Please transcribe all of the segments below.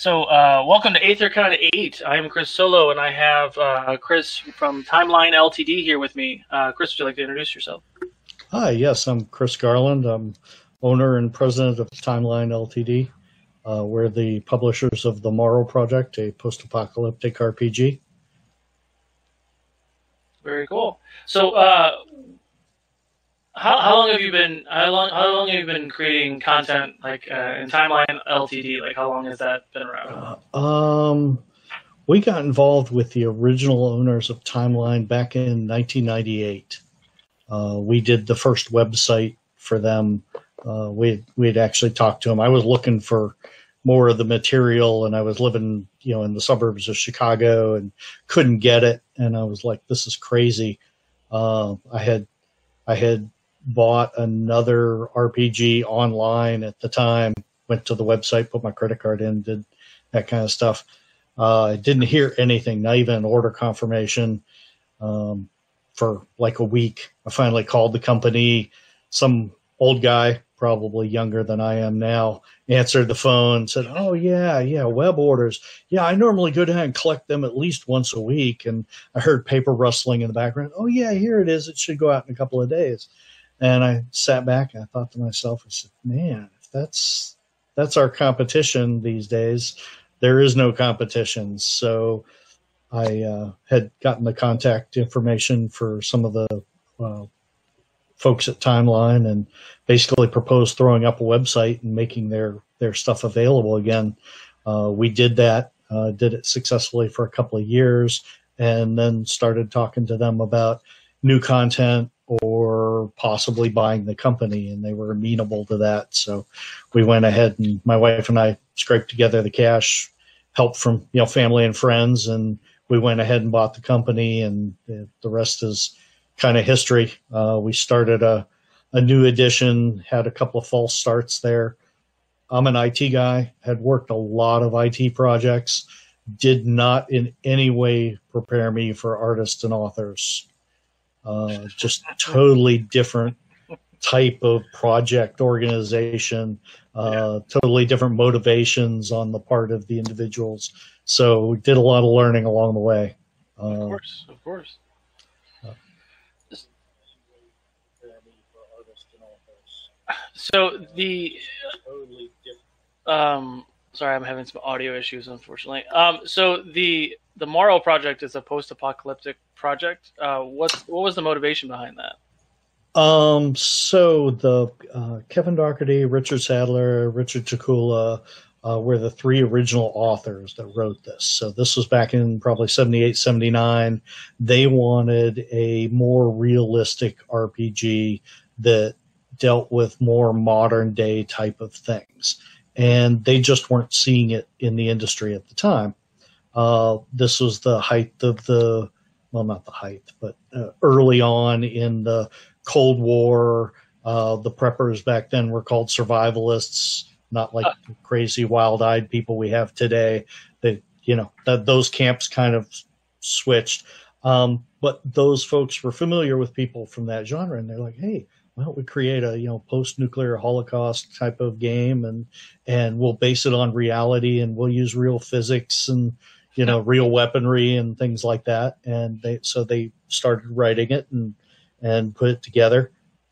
So, welcome to Aethercon 8. I'm Chris Solo, and I have Chris from Timeline Ltd here with me. Chris, would you like to introduce yourself? Hi, yes, I'm Chris Garland. I'm owner and president of Timeline Ltd. We're the publishers of the Morrow Project, a post-apocalyptic RPG. Very cool. So, how long have you been creating content like in Timeline Ltd? Like, how long has that been around? We got involved with the original owners of Timeline back in 1998. We did the first website for them. We'd actually talked to them. I was looking for more of the material, and I was living, in the suburbs of Chicago and couldn't get it. And I was like, this is crazy. I had bought another RPG online at the time, went to the website, put my credit card in, did that kind of stuff. I didn't hear anything, not even an order confirmation, for like a week. I finally called the company. Some old guy, probably younger than I am now, answered the phone and said, oh, yeah, web orders. Yeah, I normally go down and collect them at least once a week. And I heard paper rustling in the background. Oh, yeah, here it is. It should go out in a couple of days. And I sat back and I thought to myself, I said, man, if that's our competition these days, there is no competition. So I had gotten the contact information for some of the folks at Timeline and basically proposed throwing up a website and making their stuff available again. We did that, did it successfully for a couple of years, and then started talking to them about new content or possibly buying the company, and they were amenable to that. So we went ahead, and my wife and I scraped together the cash, help from family and friends, and we went ahead and bought the company, and the rest is kind of history. We started a new edition, had a couple of false starts there. I'm an IT guy, had worked a lot of IT projects, did not in any way prepare me for artists and authors. Just totally different type of project organization, totally different motivations on the part of the individuals. So we did a lot of learning along the way. Of course. So sorry, I'm having some audio issues, unfortunately. So the Morrow Project is a post-apocalyptic project. What was the motivation behind that? So the Kevin Doherty, Richard Sadler, Richard Takula were the three original authors that wrote this. So this was back in probably 78, 79. They wanted a more realistic RPG that dealt with more modern day type of things. And they just weren't seeing it in the industry at the time. This was the height of not the height, but early on in the Cold War. The preppers back then were called survivalists, not like the crazy wild-eyed people we have today. Those camps kind of switched. But those folks were familiar with people from that genre, and they're like, hey, why don't we create a post-nuclear Holocaust type of game, and we'll base it on reality, and we'll use real physics and real weaponry and things like that. And they started writing it and put it together.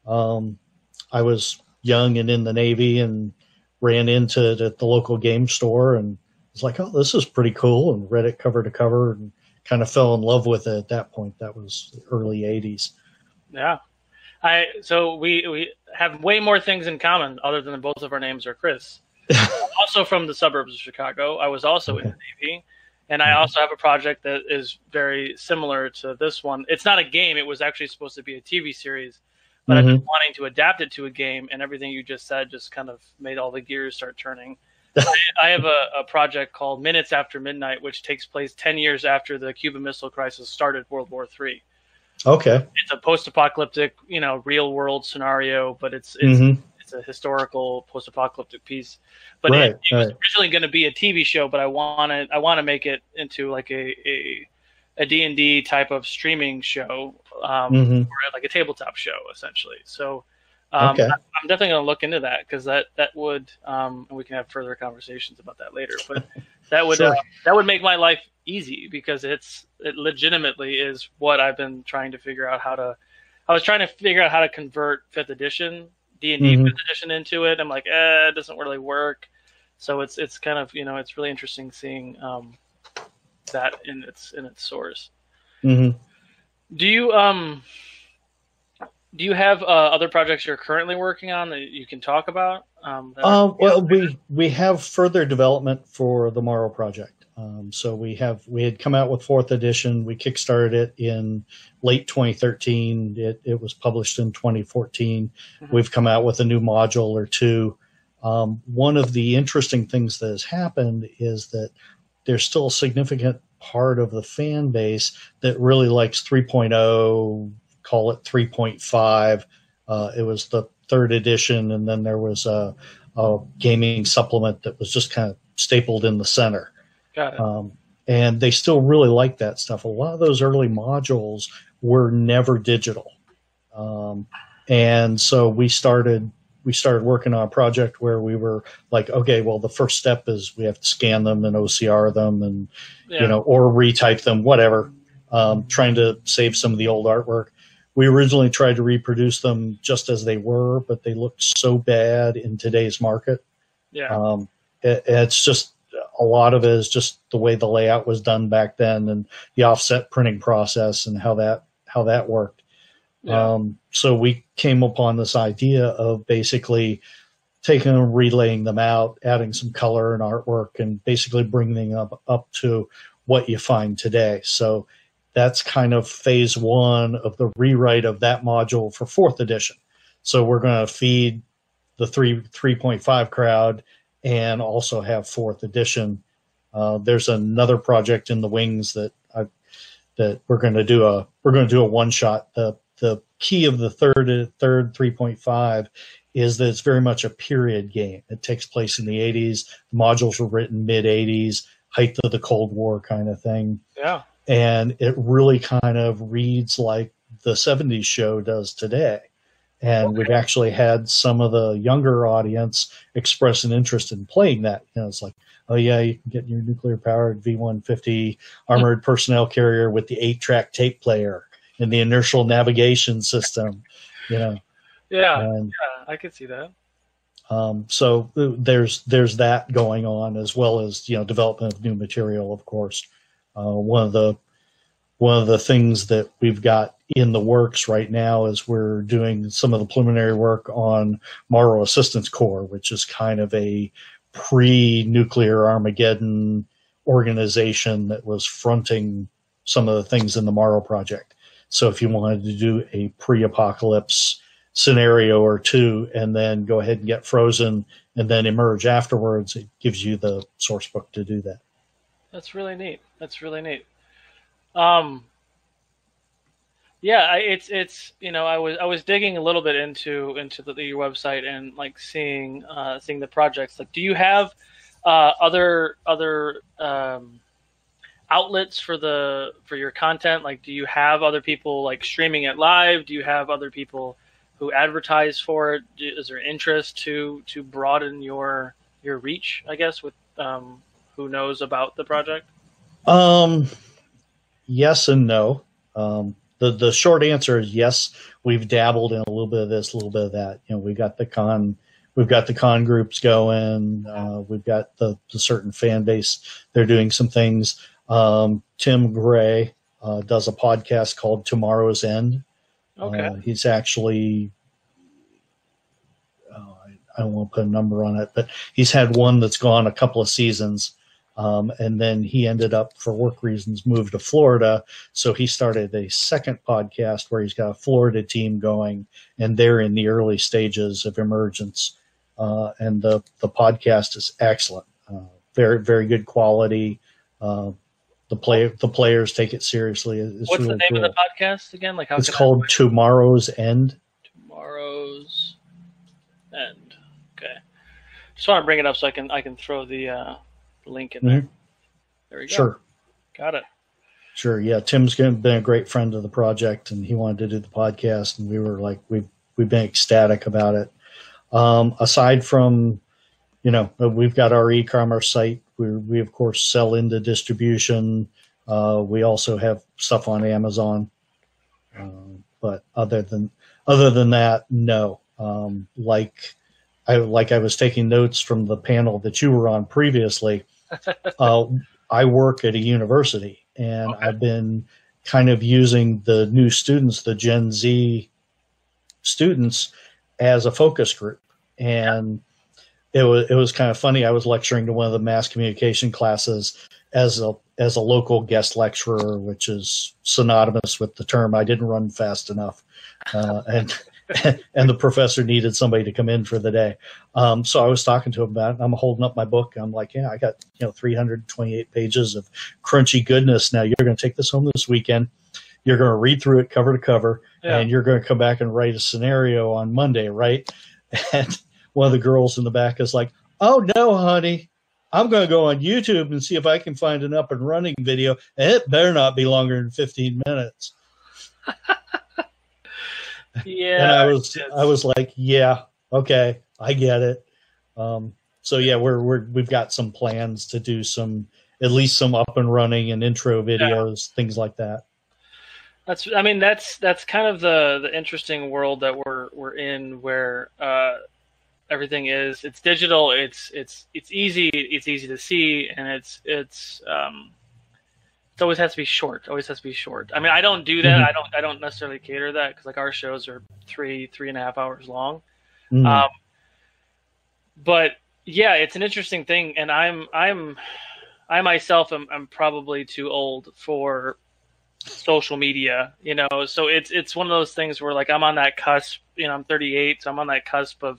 I was young and in the Navy and ran into it at the local game store and was like, oh, this is pretty cool, and read it cover to cover and kind of fell in love with it at that point. That was the early 80s. Yeah. So we have way more things in common other than both of our names are Chris. Also from the suburbs of Chicago. I was also in the Navy. And I also have a project that is very similar to this one. It's not a game. It was actually supposed to be a TV series. But I've been wanting to adapt it to a game, and everything you just said just kind of made all the gears start turning. I have a project called Minutes After Midnight, which takes place 10 years after the Cuban Missile Crisis started World War III. Okay. It's a post-apocalyptic, real-world scenario, but it's a historical post-apocalyptic piece. But it was originally going to be a TV show, but I want to make it into like a D&D type of streaming show, or like a tabletop show, essentially. So I'm definitely going to look into that, because that would, and we can have further conversations about that later. But That would Sure. that would make my life easy, because it legitimately is what I've been trying to figure out how to. I was trying to figure out how to convert fifth edition D&D Mhm. fifth edition into it. I'm like, it doesn't really work. So it's kind of, it's really interesting seeing that in its source. Hmm. Do you have other projects you're currently working on that you can talk about? Well, we have further development for the Morrow project. So we had come out with fourth edition. We kickstarted it in late 2013. It was published in 2014. Mm-hmm. We've come out with a new module or two. One of the interesting things that has happened is that there's still a significant part of the fan base that really likes 3.0, call it 3.5. It was the third edition, and then there was a gaming supplement that was just kind of stapled in the center. Got it. And they still really like that stuff. A lot of those early modules were never digital. And so we started working on a project where we were like, okay, well, the first step is we have to scan them and OCR them and, or retype them, whatever, trying to save some of the old artwork. We originally tried to reproduce them just as they were, but they looked so bad in today's market. Yeah. It's just, a lot of it is just the way the layout was done back then and the offset printing process and how that worked. Yeah. So we came upon this idea of basically taking them, relaying them out, adding some color and artwork, and basically bringing them up to what you find today. So that's kind of phase one of the rewrite of that module for fourth edition. So we're going to feed the 3.5 crowd and also have fourth edition. There's another project in the wings that we're going to do a one shot. The key of the third 3.5 is that it's very much a period game. It takes place in the 80s. The modules were written mid 80s, height of the Cold War kind of thing. Yeah. And it really kind of reads like the 70s show does today. And we've actually had some of the younger audience express an interest in playing that. It's like, oh yeah, you can get your nuclear-powered V-150 armored personnel carrier with the 8-track tape player and the inertial navigation system. Yeah, I could see that. So there's that going on, as well as development of new material, of course. One of the things that we've got in the works right now is we're doing some of the preliminary work on Morrow Assistance Corps, which is kind of a pre-nuclear Armageddon organization that was fronting some of the things in the Morrow project. So if you wanted to do a pre-apocalypse scenario or two and then go ahead and get frozen and then emerge afterwards, it gives you the source book to do that. That's really neat. Yeah, it's I was digging a little bit into your website and like seeing the projects. Like, do you have other outlets for your content? Like, do you have other people like streaming it live? Do you have other people who advertise for it? Is there interest to broaden your reach, I guess, with who knows about the project? Yes and no. The short answer is yes. We've dabbled in a little bit of this, a little bit of that. We've got the con groups going. We've got the certain fan base. They're doing some things. Tim Gray does a podcast called Tomorrow's End. Okay. He's actually, I don't want to put a number on it, but he's had one that's gone a couple of seasons. And then he ended up, for work reasons, moved to Florida. So he started a second podcast where he's got a Florida team going, and they're in the early stages of emergence. And the podcast is excellent. Very, very good quality. The players take it seriously. It's What's really the name cool. of the podcast again? Like, it's called Tomorrow's End. Tomorrow's End. Okay. Just want to bring it up so I can throw the link in there. Mm-hmm. There we go. Sure. Got it. Sure. Yeah. Tim's been a great friend of the project, and he wanted to do the podcast, and we were like, we've been ecstatic about it. Aside from, we've got our e-commerce site we of course sell into distribution. We also have stuff on Amazon. But other than that, no. Like I was taking notes from the panel that you were on previously. I work at a university, and Okay. I've been kind of using the new students, the Gen Z students, as a focus group. And it was kind of funny. I was lecturing to one of the mass communication classes as a local guest lecturer, which is synonymous with the term I didn't run fast enough, and the professor needed somebody to come in for the day. So I was talking to him about it. I'm holding up my book. I'm like, yeah, I got 328 pages of crunchy goodness. Now you're going to take this home this weekend. You're going to read through it cover to cover, and you're going to come back and write a scenario on Monday, right? And one of the girls in the back is like, oh, no, honey. I'm going to go on YouTube and see if I can find an up and running video, and it better not be longer than 15 minutes. Yeah. And I was like, yeah, okay, I get it. So yeah, we've got some plans to do at least some up and running and intro videos, things like that. That's kind of the interesting world that we're in, where everything it's digital, it's easy to see, and it always has to be short. I mean, I don't do that. I don't necessarily cater to that, because like our shows are 3.5 hours long. Mm. But yeah, it's an interesting thing, and I myself am probably too old for social media, so it's one of those things where, like, I'm on that cusp. I'm 38, so I'm on that cusp of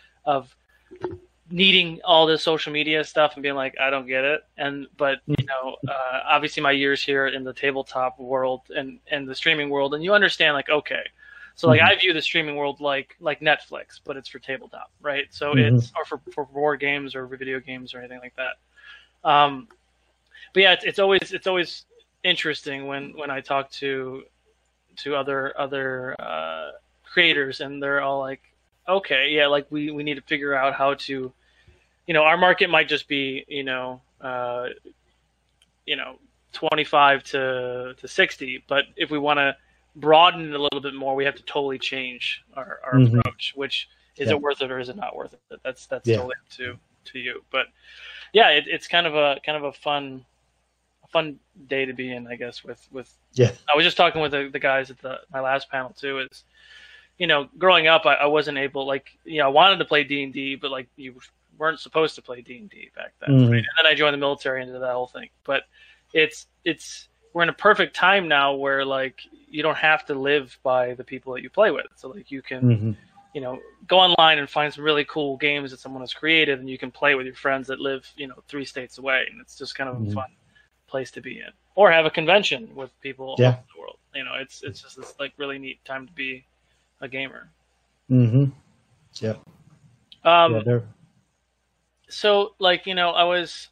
needing all this social media stuff and being like, I don't get it. But obviously my years here in the tabletop world and the streaming world, and you understand, like, okay, so like I view the streaming world like Netflix, but it's for tabletop, right? So it's, or for board games or video games or anything like that. But yeah, it's always interesting when I talk to other creators, and they're all like, okay, yeah, like we need to figure out how to, our market might just be 25 to 60, but if we want to broaden it a little bit more, we have to totally change our approach. Which is it worth it or is it not worth it? That's totally up to you. But yeah, it's kind of a fun day to be in, I guess. With I was just talking with the guys at my last panel too. Is growing up, I wasn't able, like, I wanted to play D&D, but like you weren't supposed to play D&D back then, right? And then I joined the military and did that whole thing. But we're in a perfect time now where, like, you don't have to live by the people that you play with. So like you can go online and find some really cool games that someone has created, and you can play with your friends that live 3 states away, and it's just kind of a fun place to be in. Or have a convention with people all over the world. It's just this like really neat time to be a gamer. Yeah. So, like, I was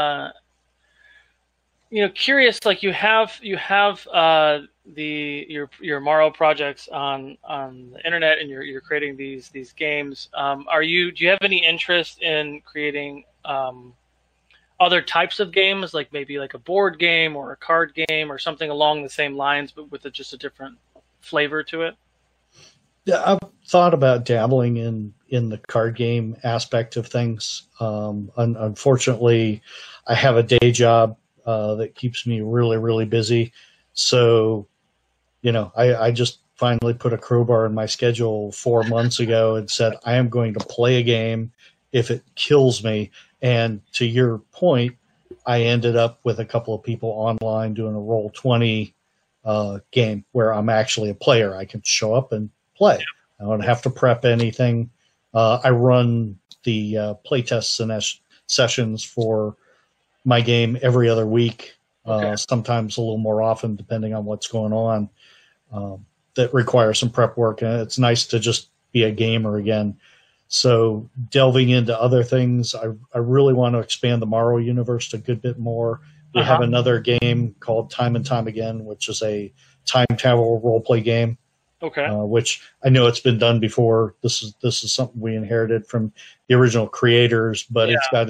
curious, like, you have your Morrow projects on the internet, and you're creating these games. Do you have any interest in creating other types of games, like maybe like a board game or a card game or something along the same lines, but with just a different flavor to it? Yeah, I've thought about dabbling in the card game aspect of things. Unfortunately, I have a day job that keeps me really, really busy. So, I just finally put a crowbar in my schedule 4 months ago and said, I am going to play a game if it kills me. And to your point, I ended up with a couple of people online doing a Roll20 game where I'm actually a player. I can show up and play. I don't have to prep anything. I run the playtest sessions for my game every other week, sometimes a little more often depending on what's going on. That requires some prep work, and it's nice to just be a gamer again. So delving into other things, I really want to expand the Morrow universe a good bit more. We have another game called Time and Time Again, which is a time travel role play game. Which I know it's been done before. This is something we inherited from the original creators, but it's got an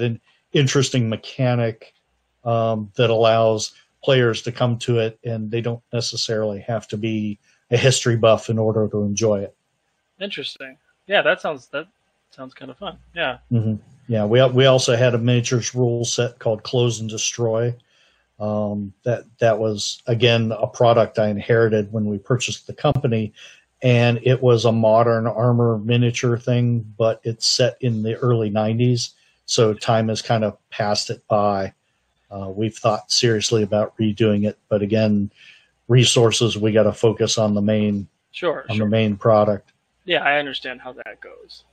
interesting mechanic that allows players to come to it, and they don't necessarily have to be a history buff in order to enjoy it. Interesting. Yeah, that sounds kind of fun. Yeah. Mm-hmm. Yeah, we also had a miniatures rule set called Close and Destroy. That was, again, a product I inherited when we purchased the company, and it was a modern armor miniature thing, but it's set in the early 90s, so time has kind of passed it by. We've thought seriously about redoing it, but again, resources, we got to focus on the main the main product. Yeah, I understand how that goes.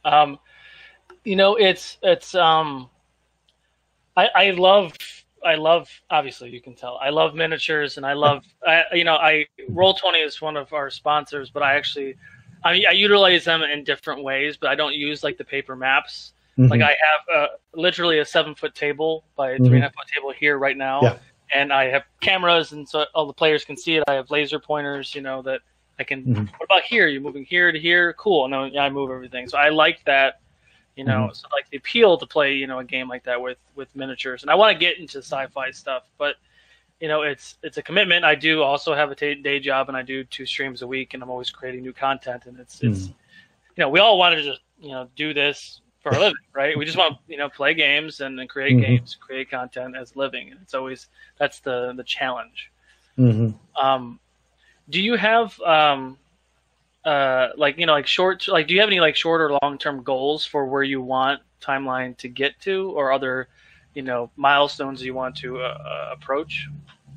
I love, obviously you can tell, I love miniatures, and I love, Roll20 is one of our sponsors, but I utilize them in different ways, but I don't use like the paper maps. Mm-hmm. Like I have literally a 7-foot table by a 3.5-foot table here right now. And I have cameras, and so all the players can see it. I have laser pointers, that I can, what about here? You're moving here to here? Cool. And then I move everything. So I like that. So like the appeal to play, a game like that with miniatures. And I want to get into sci-fi stuff, but it's a commitment. I do also have a day job, and I do 2 streams a week, and I'm always creating new content. And it's we all want to just do this for a living, right? We just want to play games and create games, create content as living, and it's always that's the challenge. Do you have do you have any short or long-term goals for where you want Timeline to get to, or other, milestones you want to approach?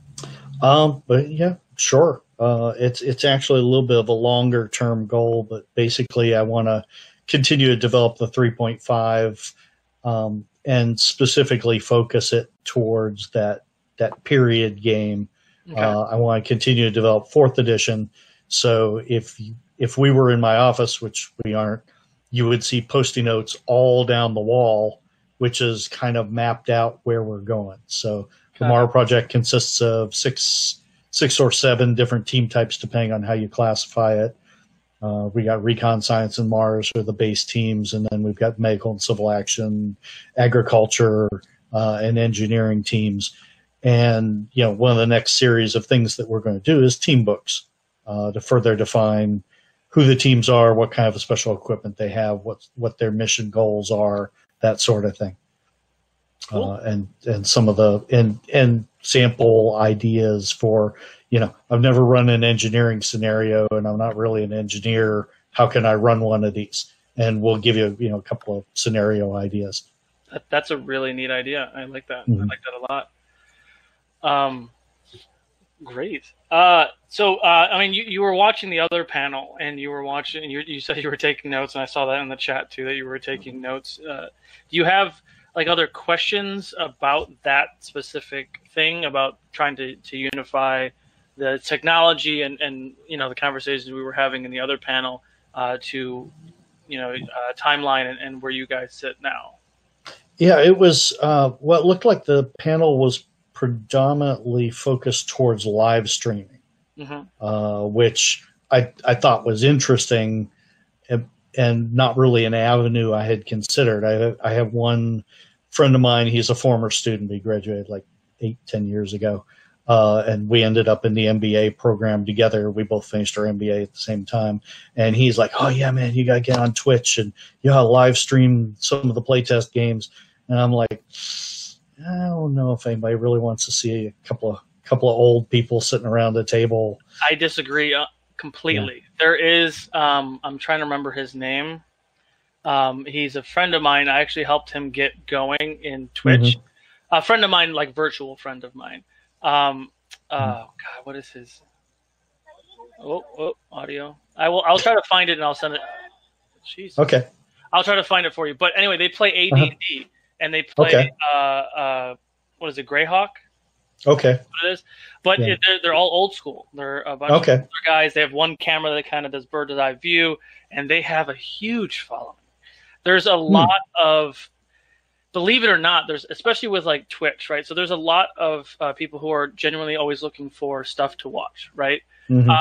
But yeah, sure. It's actually a little bit of a longer-term goal, but basically I want to continue to develop the 3.5 and specifically focus it towards that period game. Okay. I want to continue to develop 4th edition. So if we were in my office, which we aren't, you would see Post-it notes all down the wall, which is kind of mapped out where we're going. So the Mara project consists of six or 7 different team types, depending on how you classify it. We got Recon, Science, and Mars are the base teams, and then we've got Medical and Civil Action, Agriculture, and Engineering teams. And one of the next series of things that we're going to do is team books to further define who the teams are, what kind of special equipment they have, what their mission goals are, that sort of thing. Cool. And some of the and sample ideas for, I've never run an engineering scenario, and I'm not really an engineer. How can I run one of these? And we'll give you, a couple of scenario ideas. That's a really neat idea. I like that. Mm-hmm. I like that a lot. Great. You were watching the other panel, and you were watching. You said you were taking notes, and I saw that in the chat too, that you were taking notes. Do you have other questions about that specific thing, about trying to unify the technology and the conversations we were having in the other panel to Timeline and where you guys sit now? Yeah, it was what looked like the panel was predominantly focused towards live streaming, which I thought was interesting and not really an avenue I had considered. I have one friend of mine, he's a former student. He graduated like 8-10 years ago, and we ended up in the MBA program together. We both finished our MBA at the same time, and he's like, "Oh yeah, man, you got to get on Twitch and live stream some of the playtest games." And I'm like, I don't know if anybody really wants to see a couple of old people sitting around the table. I disagree completely. Yeah. There is, I'm trying to remember his name. He's a friend of mine. I actually helped him get going in Twitch. A friend of mine, like virtual friend of mine. God, what is his? Audio. I'll try to find it and I'll send it. Jeez. Okay. I'll try to find it for you. But anyway, they play AD&D. And they play, what is it, Greyhawk? Okay. What it is. But they're all old school. They're a bunch of older guys. They have one camera that kind of does bird's eye view, and they have a huge following. There's a lot of, believe it or not, there's, especially with like Twitch, right? So there's a lot of people who are genuinely always looking for stuff to watch, right?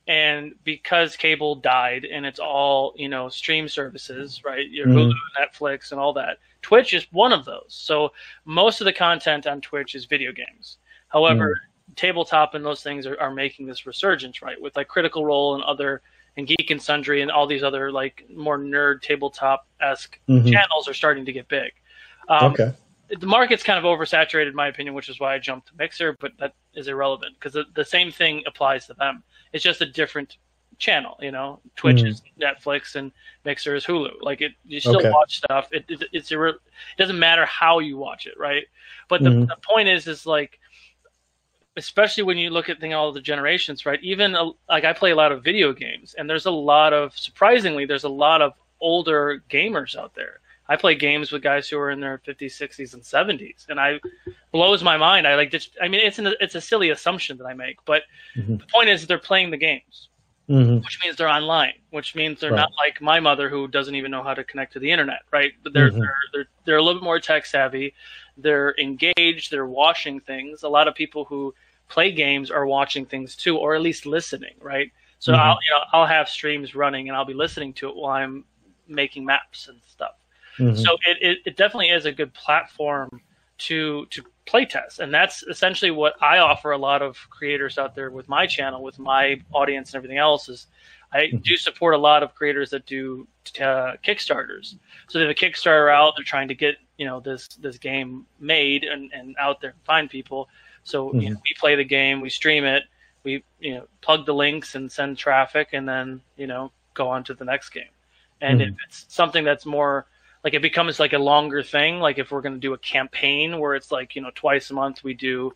And because cable died and it's all, stream services, right? Your Mhm. Hulu, Netflix, and all that. Twitch is one of those. So most of the content on Twitch is video games. However, tabletop and those things are making this resurgence, right? With like Critical Role and Geek and Sundry and all these other like more nerd tabletop-esque channels are starting to get big. Okay. The market's kind of oversaturated, in my opinion, which is why I jumped to Mixer, but that is irrelevant because the same thing applies to them. It's just a different channel, Twitch is Netflix and Mixer is Hulu. Like you still watch stuff. It doesn't matter how you watch it, right? But the point is like, especially when you look at all the generations, right? Even like I play a lot of video games, and surprisingly, there's a lot of older gamers out there. I play games with guys who are in their 50s, 60s, and 70s, and blows my mind. It's a silly assumption that I make, but the point is they're playing the games, which means they're online, which means they're not like my mother who doesn't even know how to connect to the internet, right? But they're a little bit more tech savvy. They're engaged. They're watching things. A lot of people who play games are watching things too, or at least listening, right? So I'll have streams running and I'll be listening to it while I'm making maps and stuff. So it definitely is a good platform to play test. And that's essentially what I offer a lot of creators out there with my channel, with my audience and everything else is I do support a lot of creators that do Kickstarters. So they have a Kickstarter out, they're trying to get, this game made and out there and find people. So we play the game, we stream it, we, plug the links and send traffic and then, go on to the next game. And if it's something that's more like it becomes like a longer thing. Like if we're going to do a campaign where it's like, twice a month we do,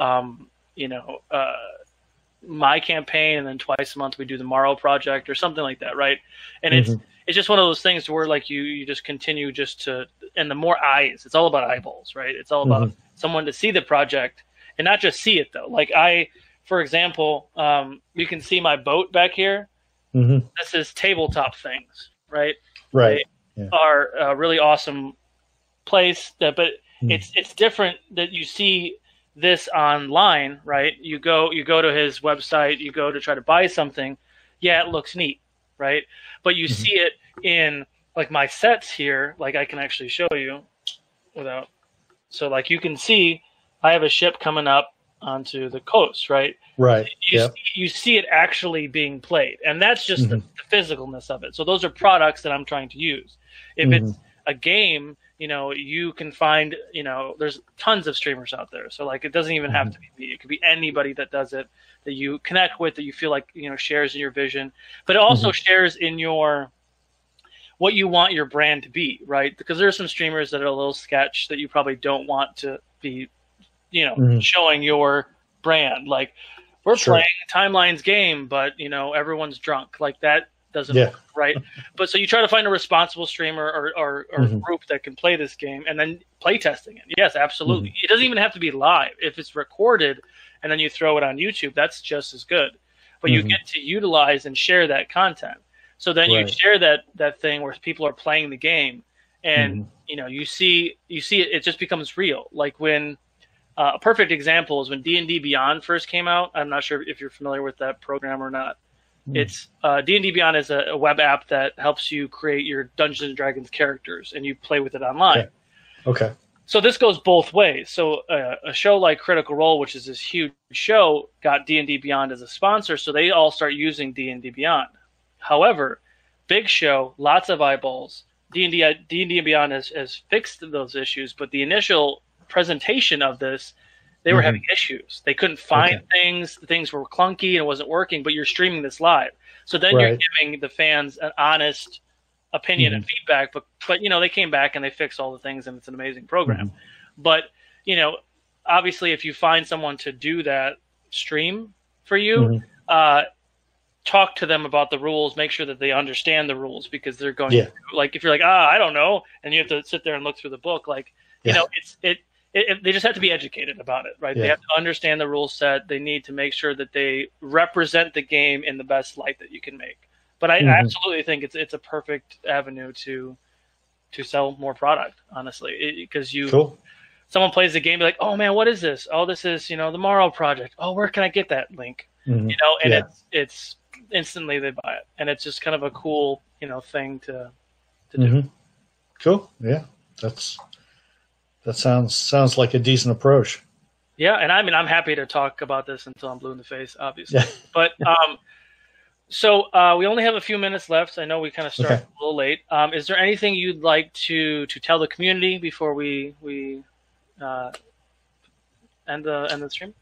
my campaign, and then twice a month we do the Morrow Project or something like that, right? And it's just one of those things where like you just continue and the more eyes, it's all about eyeballs, right? It's all about someone to see the project and not just see it though. Like for example, you can see my boat back here. This is Tabletop Things, right? Right. Yeah. Are a really awesome place, but it's different that you see this online, right? You go to his website, you go to try to buy something. Yeah, it looks neat, right? But you see it in like my sets here, like I can actually show you without. So like you can see I have a ship coming up onto the coast, right? Right. You see it actually being played, and that's just the physicalness of it. So those are products that I'm trying to use. If it's a game, you can find, there's tons of streamers out there. So like, it doesn't even have to be me. It could be anybody that does it, that you connect with, that you feel like, shares in your vision, but it also shares in what you want your brand to be, right? Because there are some streamers that are a little sketch that you probably don't want to be, showing your brand. Like we're playing Timeline's game, but everyone's drunk. Like that doesn't work, right? But so you try to find a responsible streamer or group that can play this game and then play testing it. Yes, absolutely. It doesn't even have to be live. If it's recorded and then you throw it on YouTube, that's just as good. But you get to utilize and share that content. So then you share that thing where people are playing the game and you see it just becomes real. Like when a perfect example is when D&D Beyond first came out. I'm not sure if you're familiar with that program or not. It's D&D Beyond is a web app that helps you create your Dungeons and Dragons characters, and you play with it online. Okay. So this goes both ways. So a show like Critical Role, which is this huge show, got D&D Beyond as a sponsor, so they all start using D&D Beyond. However, big show, lots of eyeballs. D&D Beyond has fixed those issues, but the initial presentation of this, they were having issues. They couldn't find things. Things were clunky and it wasn't working, but you're streaming this live. So then you're giving the fans an honest opinion and feedback. But they came back and they fixed all the things, and it's an amazing program. But, obviously if you find someone to do that stream for you, talk to them about the rules, make sure that they understand the rules, because they're going to, like, if you're like, I don't know, and you have to sit there and look through the book, like, they just have to be educated about it, right? They have to understand the rule set. They need to make sure that they represent the game in the best light that you can make. But I absolutely think it's a perfect avenue to sell more product, honestly, because someone plays the game, be like, oh man, what is this? Oh, this is the Morrow Project. Oh, where can I get that link? And it's instantly they buy it, and it's just kind of a cool, thing to do. Mm-hmm. Cool. Yeah, that sounds like a decent approach. Yeah, and I mean, I'm happy to talk about this until I'm blue in the face, obviously. Yeah. But so we only have a few minutes left. I know we kind of started a little late. Is there anything you'd like to tell the community before we end the stream?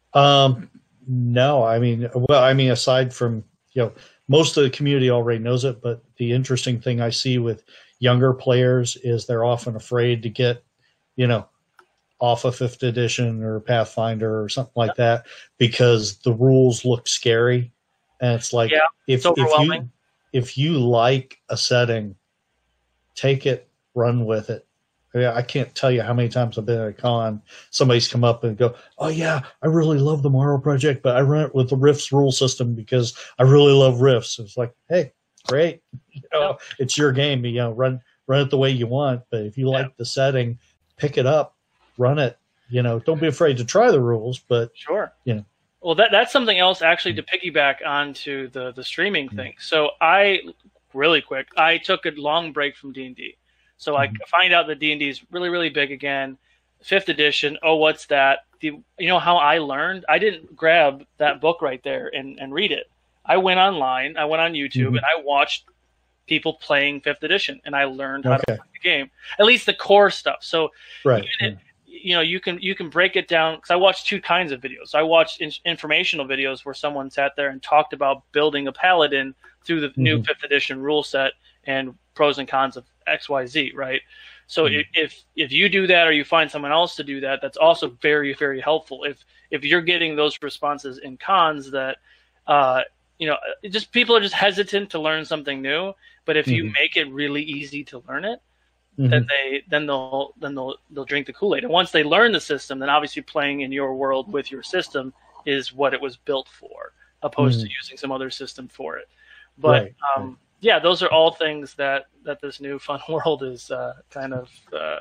No, I mean, aside from, most of the community already knows it, but the interesting thing I see with younger players is they're often afraid to get, off of 5th edition or Pathfinder or something like that, because the rules look scary. And it's like, if you like a setting, take it, run with it. I can't tell you how many times I've been at a con, somebody's come up and go, "Oh yeah, I really love the Morrow Project, but I run it with the Rifts rule system because I really love Rifts." It's like, hey, great, it's your game. Run it the way you want. But if you like the setting, pick it up, run it. Don't be afraid to try the rules. But sure, Well, that's something else actually to piggyback onto the streaming thing. So I took a long break from D&D. So I find out that D&D is really, really big again. 5th edition. Oh, what's that? How I learned? I didn't grab that book right there and read it. I went online. I went on YouTube and I watched people playing 5th edition, and I learned how to play the game. At least the core stuff. So you can break it down, because I watched two kinds of videos. I watched informational videos where someone sat there and talked about building a paladin through the new 5th edition rule set and pros and cons of XYZ, right? So if you do that, or you find someone else to do that, that's also very, very helpful. If you're getting those responses in cons that just people are just hesitant to learn something new, but if you make it really easy to learn it, then they'll drink the Kool-Aid. And once they learn the system, then obviously playing in your world with your system is what it was built for, opposed to using some other system for it. But those are all things that this new fun world is kind of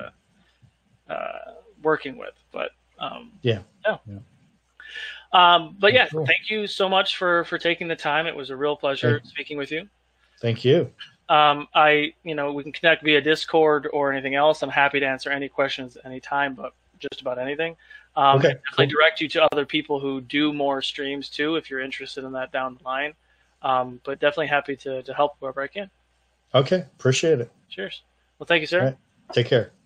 working with. But cool. Thank you so much for taking the time. It was a real pleasure speaking with you. Thank you. We can connect via Discord or anything else. I'm happy to answer any questions anytime, but just about anything. Definitely direct you to other people who do more streams too, if you're interested in that down the line. But definitely happy to help wherever I can. Okay. Appreciate it. Cheers. Well, thank you, sir. All right. Take care.